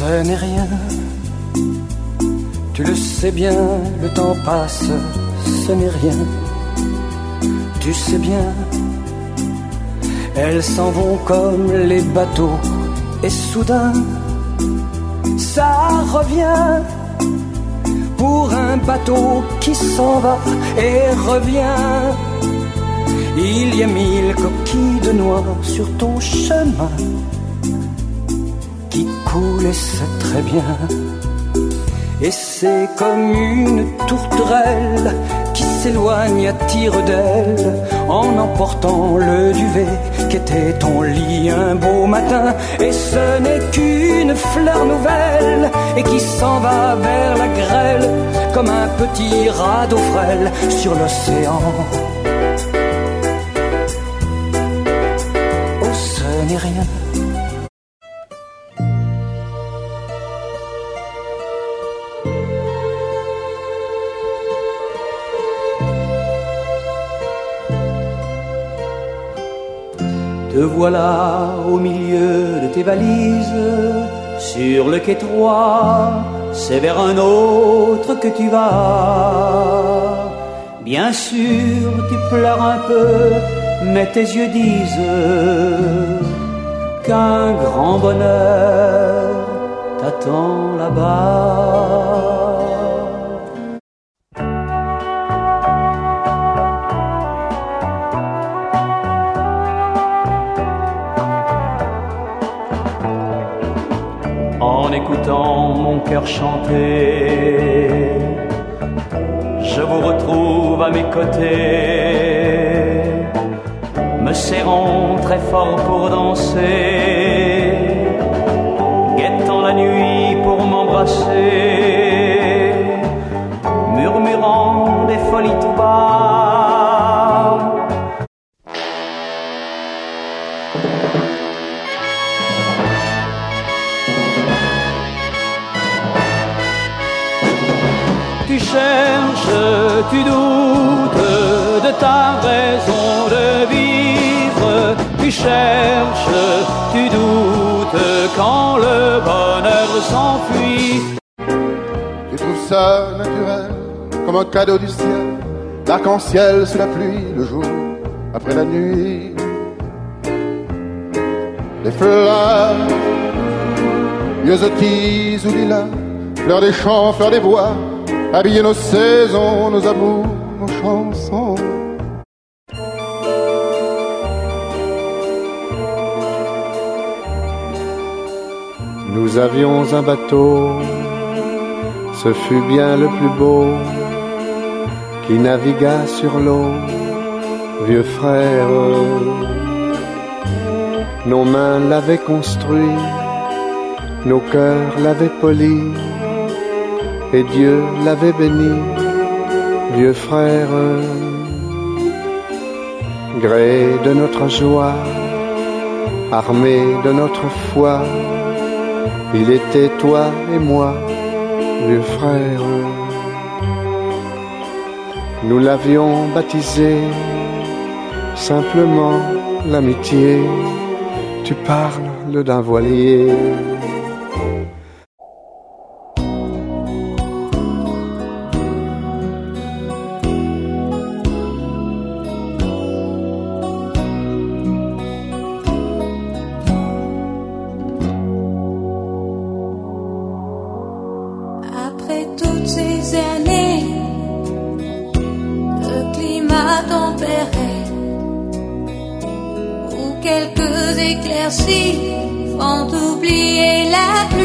ce n'est rien. Tu le sais bien, le temps passe, ce n'est rien. Tu sais bien, elles s'en vont comme les bateaux. Et soudain, ça revient. Pour un bateau qui s'en va et revient, il y a 1000 coquilles de noix sur ton chemin qui coulent et c'est très bien. Et c'est comme une tourterelle qui s'éloigne à tire d'aile en emportant le duvet qu'était ton lit un beau matin. Et ce n'est qu'une fleur nouvelle et qui s'en va vers la grêle comme un petit radeau frêle sur l'océan. Oh, ce n'est rien. Te voilà au milieu de tes valises, sur le quai 3, c'est vers un autre que tu vas. Bien sûr, tu pleures un peu, mais tes yeux disent qu'un grand bonheur t'attend là-bas. En écoutant mon cœur chanter, je vous retrouve à mes côtés, me serrant très fort pour danser, guettant la nuit pour m'embrasser, murmurant des folies tout bas. Tu cherches, tu doutes de ta raison de vivre. Tu cherches, tu doutes quand le bonheur s'enfuit. Tu trouves ça naturel, comme un cadeau du ciel, l'arc-en-ciel sous la pluie, le jour après la nuit. Les fleurs, myosotis ou lilas, fleurs des champs, fleurs des bois, habiller nos saisons, nos amours, nos chansons. Nous avions un bateau, ce fut bien le plus beau, qui navigua sur l'eau, vieux frère. Nos mains l'avaient construit, nos cœurs l'avaient poli, et Dieu l'avait béni, vieux frère. Gré de notre joie, armé de notre foi, il était toi et moi, vieux frère. Nous l'avions baptisé, simplement l'amitié. Tu parles d'un voilier. Quelques éclaircies font oublier la